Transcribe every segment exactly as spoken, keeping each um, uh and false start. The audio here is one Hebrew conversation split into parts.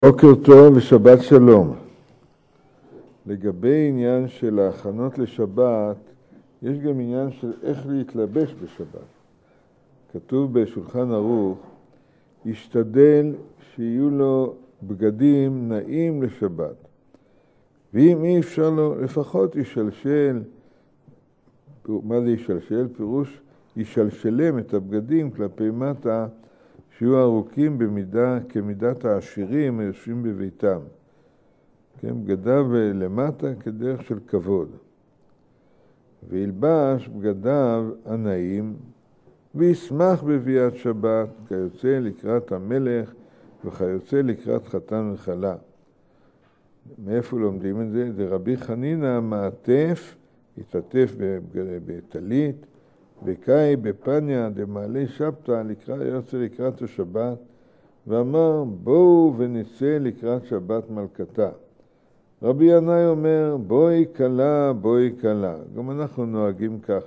בוקר טוב ושבת שלום. לגבי עניין של ההכנות לשבת, יש גם עניין של איך להתלבש בשבת. כתוב בשולחן ערוך, ישתדל שיהיו לו בגדים נעים לשבת. ואם אי אפשר לו, לפחות ישלשל, מה זה ישלשל? פירוש ישלשלם את הבגדים כלפי מטה, שיהיו ארוכים במידה, כמידת העשירים היושבים בביתם. כן, בגדיו למטה כדרך של כבוד. וילבש בגדיו הנאים, וישמח בביאת שבת, כיוצא לקראת המלך, וכיוצא לקראת חתן וכלה. מאיפה לומדים את זה? זה רבי חנינא מעטף, התעטף בטלית, וקאי בפניה דמעלי שבתא לקראת יוצא לקראת השבת, ואמר בואו ונצא לקראת שבת מלכתה. רבי ינאי אומר בואי כלה בואי כלה, גם אנחנו נוהגים כך.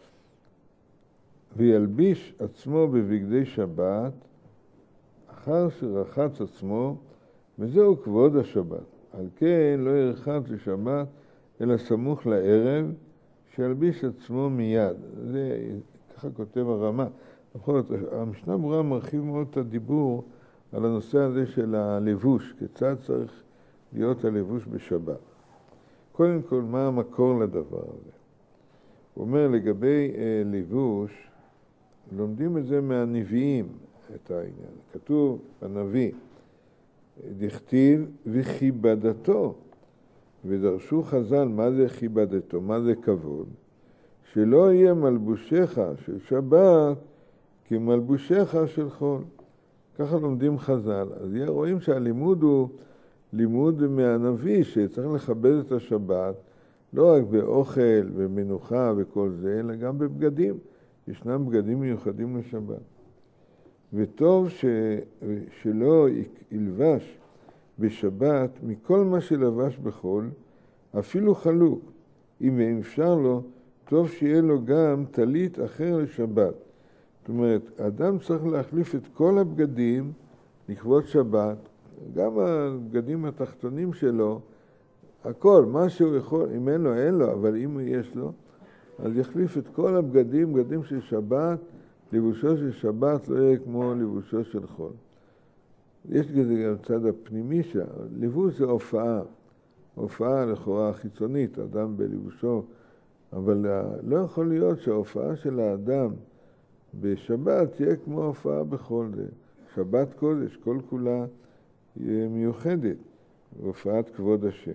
וילביש עצמו בבגדי שבת אחר שרחץ עצמו, וזהו כבוד השבת. על כן לא ירחץ לשבת אלא סמוך לערב, שילביש עצמו מיד. זה ככה כותב הרמה. המשנה ברורה מרחיב מאוד את הדיבור על הנושא הזה של הלבוש, כיצד צריך להיות הלבוש בשבת. קודם כל, מה המקור לדבר הזה? הוא אומר לגבי אה, לבוש, לומדים את זה מהנביאים, את העניין. כתוב הנביא, דכתיב וכיבדתו, ודרשו חז"ל מה זה כיבדתו, מה זה כבוד, שלא יהיה מלבושך של שבת כמלבושך של חול. ככה לומדים חז"ל. אז רואים שהלימוד הוא לימוד מהנביא, שצריך לכבד את השבת, לא רק באוכל ומנוחה וכל זה, אלא גם בבגדים. ישנם בגדים מיוחדים לשבת. וטוב ש... שלא ילבש בשבת מכל מה שלבש בחול, אפילו חלוק. אם אפשר לו, טוב שיהיה לו גם טלית אחר לשבת. זאת אומרת, האדם צריך להחליף את כל הבגדים לכבוד שבת, גם הבגדים התחתונים שלו, הכל, מה שהוא יכול, אם אין לו, אין לו, אבל אם יש לו, אז יחליף את כל הבגדים, בגדים של שבת, לבושו של שבת לא יהיה כמו לבושו של חול. יש כזה גם צד הפנימי שם, לבוש זה הופעה, הופעה לכאורה חיצונית, אדם בלבושו, אבל לא יכול להיות שההופעה של האדם בשבת תהיה כמו הופעה בכל זה. שבת קודש, כל כולה מיוחדת, הופעת כבוד השם.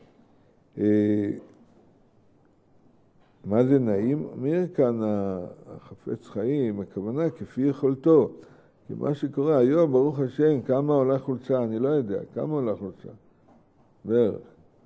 מה זה נעים? אומר כאן החפץ חיים, הכוונה כפי יכולתו. כי מה שקורה היום, ברוך השם, כמה עולה חולצה? אני לא יודע, כמה עולה חולצה? בערך.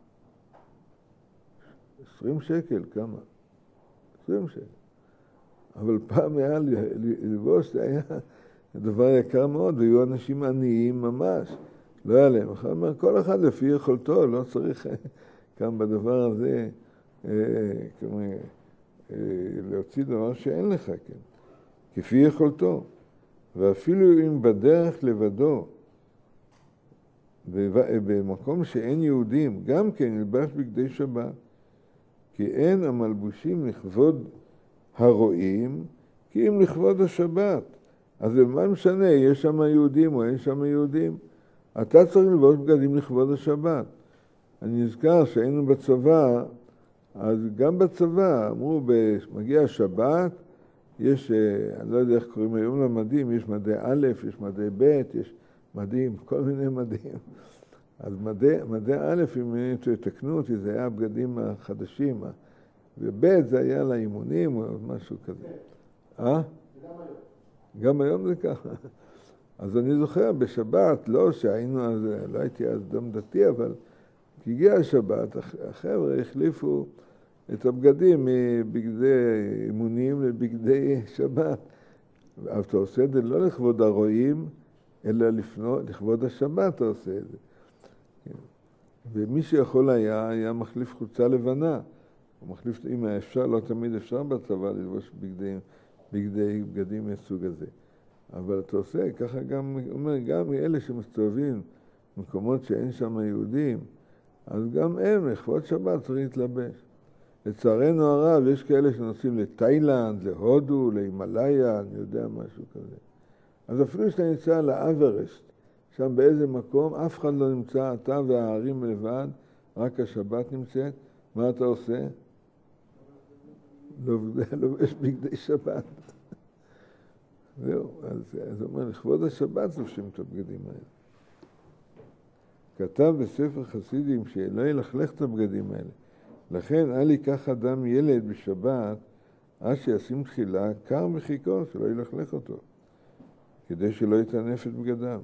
עשרים שקל, כמה? עשרים שקל. אבל פעם היה ללבוש, זה היה דבר יקר מאוד, והיו אנשים עניים ממש. לא היה להם. אחר אומר, כל אחד לפי יכולתו, לא צריך כאן בדבר הזה, כמו, להוציא דבר שאין לך, כן. כפי יכולתו. ואפילו אם בדרך לבדו, במקום שאין יהודים, גם כן ילבש בגדי שבת, כי אין המלבושים לכבוד הרועים, כי אם לכבוד השבת. אז מה משנה, יש שם יהודים או אין שם יהודים? אתה צריך ללבוש בגדים לכבוד השבת. אני נזכר שהיינו בצבא, אז גם בצבא אמרו, מגיע השבת, יש, אני לא יודע איך קוראים היום למדים, יש מדי א', יש מדי ב', יש מדים, כל מיני מדים. אז מדי, מדי א', אם תתקנו אותי, זה היה הבגדים החדשים, וב' זה היה לאימונים או משהו כזה. אה? גם היום זה ככה. אז אני זוכר בשבת, לא שהיינו אז, לא הייתי אז דם דתי, אבל כשהגיע השבת, החבר'ה החליפו את הבגדים מבגדי אימונים לבגדי שבת. אבל אתה עושה את זה לא לכבוד הרועים, אלא לפנות, לכבוד השבת אתה עושה את זה. ומי שיכול היה, היה מחליף חולצה לבנה. הוא מחליף, אם אפשר, לא תמיד אפשר בצבא ללבוש בגדים, בגדי בגדים מסוג הזה. אבל אתה עושה, ככה גם, אומר, גם אלה שמסתובבים מקומות שאין שם יהודים, אז גם הם לכבוד שבת צריך להתלבש. לצערנו הרב, יש כאלה שנוסעים לתאילנד, להודו, להימלאיה, אני יודע משהו כזה. אז אפילו שאתה נמצא לאברסט, שם באיזה מקום, אף אחד לא נמצא, אתה והערים לבד, רק השבת נמצאת, מה אתה עושה? לובש בגדי שבת. זהו, אז הוא אומר, לכבוד השבת לובשים את הבגדים האלה. כתב בספר חסידים שלא ילכלך את הבגדים האלה. לכן אל ייקח אדם ילד בשבת, עד שישים תחילה, קר מחיקו, שלא ילכלך אותו, כדי שלא יטנף את בגדיו.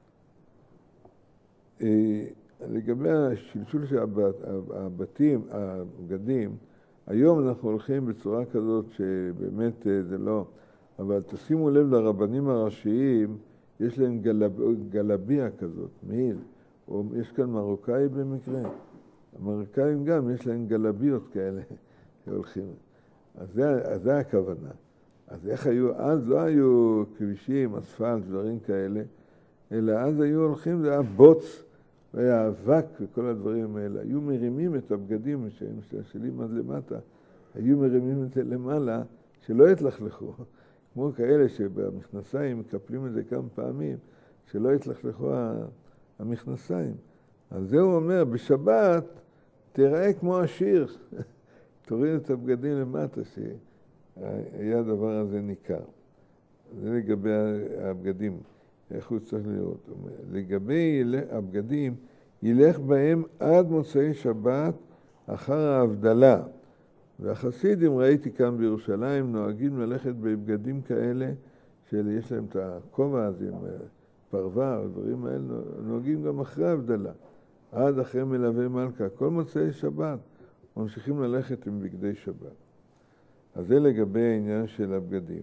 לגבי השלשול של הבתים, הבגדים, היום אנחנו הולכים בצורה כזאת שבאמת זה לא, אבל תשימו לב לרבנים הראשיים, יש להם גלב, גלביה כזאת, מעיל, או יש כאן מרוקאי במקרה, המרוקאים גם יש להם גלביות כאלה שהולכים, אז זה, אז זה הכוונה. אז איך היו, אז לא היו כבישים, אספלט, דברים כאלה, אלא אז היו הולכים, זה היה בוץ, והיה אבק וכל הדברים האלה. היו מרימים את הבגדים שהם משתלשלים עד למטה, היו מרימים את זה למעלה, שלא יתלכלכו. כמו כאלה שבמכנסיים מקפלים את זה כמה פעמים, שלא יתלכלכו המכנסיים. אז זה הוא אומר, בשבת תראה כמו השיר, תוריד את הבגדים למטה, שהיה הדבר הזה ניכר. זה לגבי הבגדים. איך הוא צריך לראות? לגבי הבגדים, ילך בהם עד מוצאי שבת אחר ההבדלה. והחסידים, ראיתי כאן בירושלים, נוהגים ללכת בבגדים כאלה, שיש להם את הכובע הזה, עם פרווה, הדברים האלה, נוהגים גם אחרי ההבדלה, עד אחרי מלווה מלכה. כל מוצאי שבת ממשיכים ללכת עם בגדי שבת. אז זה לגבי העניין של הבגדים.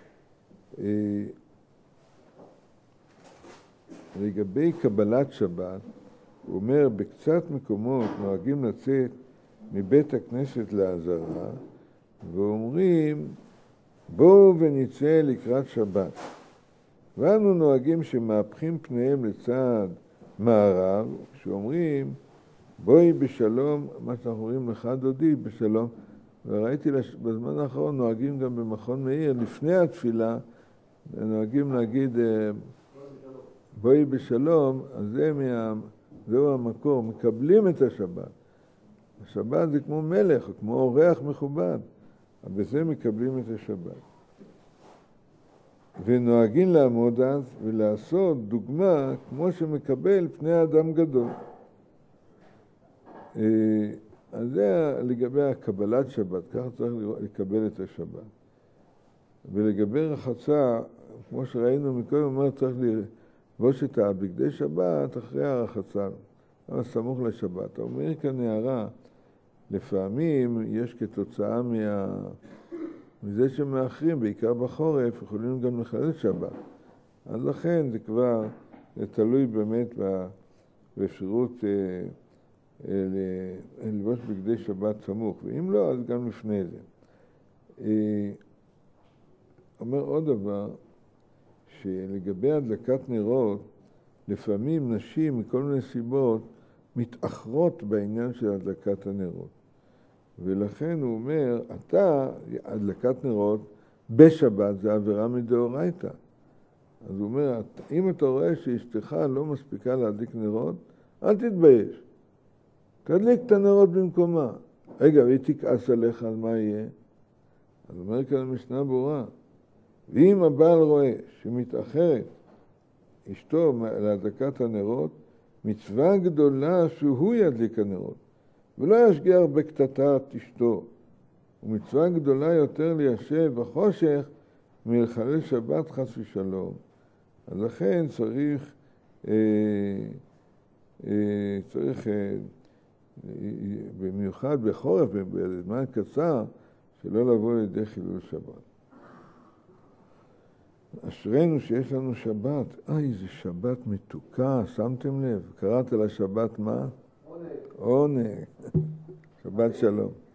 לגבי קבלת שבת, הוא אומר, בקצת מקומות נוהגים לצאת מבית הכנסת לעזרה, ואומרים, בואו ונצא לקראת שבת. ואנו נוהגים שמהפכים פניהם לצד מערב, שאומרים, בואי בשלום, מה שאנחנו אומרים לך דודי, בשלום. וראיתי בזמן האחרון נוהגים גם במכון מאיר, לפני התפילה, נוהגים להגיד, בואי בשלום, אז זה מה, זהו המקור, מקבלים את השבת. השבת זה כמו מלך, כמו אורח מכובד, בזה מקבלים את השבת. ונוהגים לעמוד אז ולעשות דוגמה כמו שמקבל פני אדם גדול. אז זה לגבי הקבלת שבת, ככה צריך לקבל את השבת. ולגבי רחצה, כמו שראינו מקודם, אומר צריך ללבוש את הבגדי שבת אחרי הרחצה, אבל סמוך לשבת. אומר כאן הערה, לפעמים יש כתוצאה מה... מזה שמאחרים, בעיקר בחורף, יכולים גם לחלל שבת. אז לכן זה כבר זה תלוי באמת באפשרות אה, אה, ללבוש בגדי שבת סמוך, ואם לא, אז גם לפני זה. אה, אומר עוד דבר, שלגבי הדלקת נרות, לפעמים נשים מכל מיני סיבות מתאחרות בעניין של הדלקת הנרות. ולכן הוא אומר, אתה, הדלקת נרות בשבת זה עבירה מדאורייתא. אז הוא אומר, אם אתה רואה שאשתך לא מספיקה להדליק נרות, אל תתבייש. תדליק את הנרות במקומה. רגע, והיא תכעס עליך, על מה יהיה? אז הוא אומר כאן המשנה ברורה. ואם הבעל רואה שמתאחרת אשתו להדלקת הנרות, מצווה גדולה שהוא ידליק הנרות. ולא ישגיח בקטטת אשתו. ומצווה גדולה יותר ליישב בחושך מלחלל שבת חס ושלום. אז לכן צריך, אה, אה, צריך אה, במיוחד בחורף, בזמן קצר, שלא לבוא לידי חילול שבת. אשרינו שיש לנו שבת. איי, זה שבת מתוקה, שמתם לב? קראת לשבת מה? עונג. עונג. שבת שלום.